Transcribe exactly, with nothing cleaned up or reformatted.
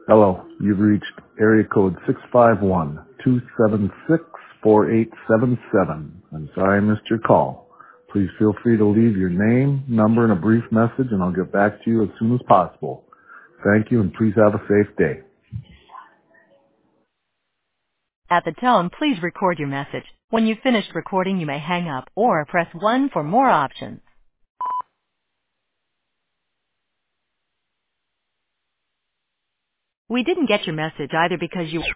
Hello, you've reached area code six five one, two seven six, four eight seven seven. I'm sorry I missed your call. Please feel free to leave your name, number, and a brief message, and I'll get back to you as soon as possible. Thank you, and please have a safe day. At the tone, please record your message. When you've finished recording, you may hang up or press one for more options. We didn't get your message either because you